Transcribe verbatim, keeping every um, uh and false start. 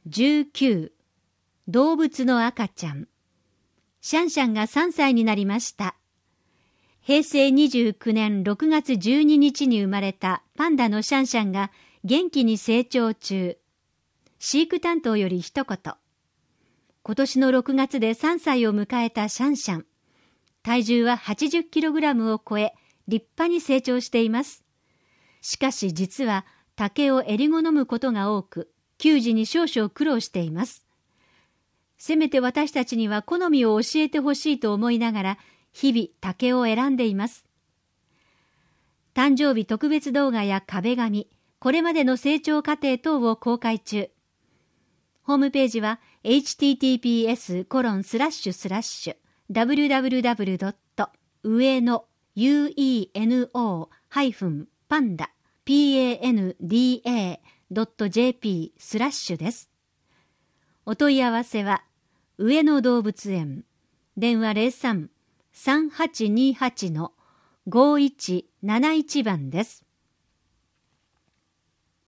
じゅうきゅう動物の赤ちゃん。シャンシャンがさんさいになりました。へいせいにじゅうきゅうねんろくがつじゅうににちに生まれたパンダのシャンシャンが元気に成長中。飼育担当より一言。今年のろくがつでさんさいを迎えたシャンシャン。体重は はちじゅっキログラム を超え、立派に成長しています。しかし実は竹を襟好むことが多く、給仕に少々苦労しています。せめて私たちには好みを教えてほしいと思いながら、日々竹を選んでいます。誕生日特別動画や壁紙、これまでの成長過程等を公開中。ホームページは エイチティーティーピーエスコロンスラッシュスラッシュダブリューダブリューダブリュードットうえの ユーイーエヌオー ハイフンパンダ ピーエーエヌディーエー ドット ジェーピー スラッシュです。お問い合わせは上野動物園電話 ゼロさん さんはちにはち のごいちなないちばんです。